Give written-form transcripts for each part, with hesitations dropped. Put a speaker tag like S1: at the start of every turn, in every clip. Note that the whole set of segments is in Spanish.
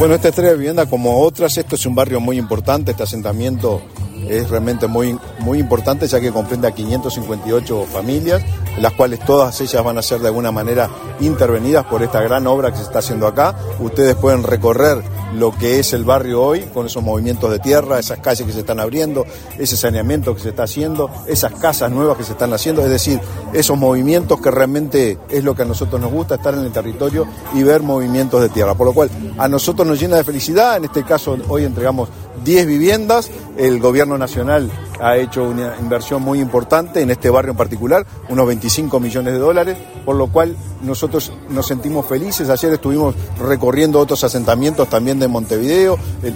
S1: Bueno, esta Estrella de Vivienda, como otras, esto es un barrio muy importante, este asentamiento es realmente muy importante, ya que comprende a 558 familias, las cuales todas ellas van a ser de alguna manera intervenidas por esta gran obra que se está haciendo acá. Ustedes pueden recorrer lo que es el barrio hoy, con esos movimientos de tierra, esas calles que se están abriendo, ese saneamiento que se está haciendo, esas casas nuevas que se están haciendo, es decir, esos movimientos que realmente es lo que a nosotros nos gusta, estar en el territorio y ver movimientos de tierra, por lo cual a nosotros nos llena de felicidad. En este caso hoy entregamos 10 viviendas, el gobierno nacional ha hecho una inversión muy importante en este barrio en particular, unos 25 millones de dólares, por lo cual nosotros nos sentimos felices. Ayer estuvimos recorriendo otros asentamientos también de Montevideo, el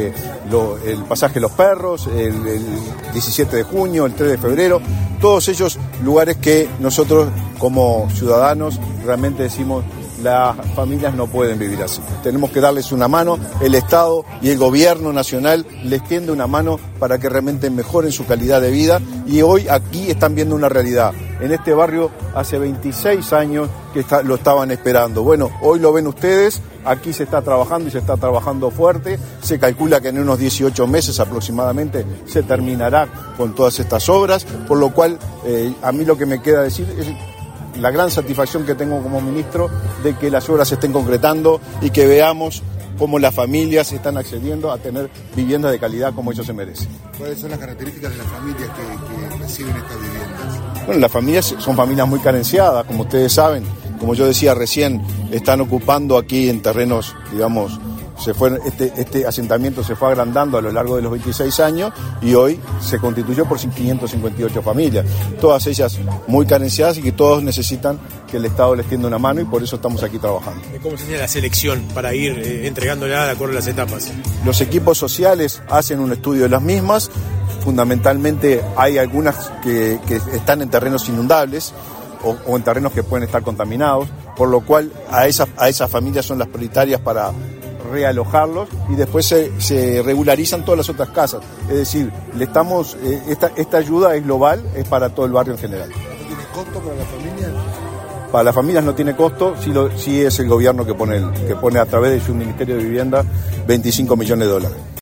S1: pasaje Los Perros, el 17 de junio, el 3 de febrero, todos ellos lugares que nosotros como ciudadanos realmente decimos: las familias no pueden vivir así. Tenemos que darles una mano, el Estado y el gobierno nacional les tiende una mano para que realmente mejoren su calidad de vida, y hoy aquí están viendo una realidad. En este barrio hace 26 años que lo estaban esperando. Bueno, hoy lo ven ustedes, aquí se está trabajando y se está trabajando fuerte. Se calcula que en unos 18 meses aproximadamente se terminará con todas estas obras, por lo cual a mí lo que me queda decir es la gran satisfacción que tengo como ministro de que las obras se estén concretando y que veamos cómo las familias están accediendo a tener viviendas de calidad como ellos se merecen.
S2: ¿Cuáles son las características de las familias que reciben estas viviendas?
S1: Bueno, las familias son familias muy carenciadas, como ustedes saben. Como yo decía recién, están ocupando aquí en terrenos, digamos, este asentamiento se fue agrandando a lo largo de los 26 años y hoy se constituyó por 558 familias, todas ellas muy carenciadas y que todos necesitan que el Estado les tienda una mano, y por eso estamos aquí trabajando.
S3: ¿Cómo se hace la selección para ir entregándola de acuerdo a las etapas?
S1: Los equipos sociales hacen un estudio de las mismas. Fundamentalmente hay algunas que están en terrenos inundables o en terrenos que pueden estar contaminados, por lo cual a esas familias son las prioritarias para realojarlos, y después se regularizan todas las otras casas. Es decir, esta ayuda es global, es para todo el barrio en general.
S2: ¿No tiene costo para las familias?
S1: Para las familias no tiene costo, sí es el gobierno que pone a través de su Ministerio de Vivienda 25 millones de dólares.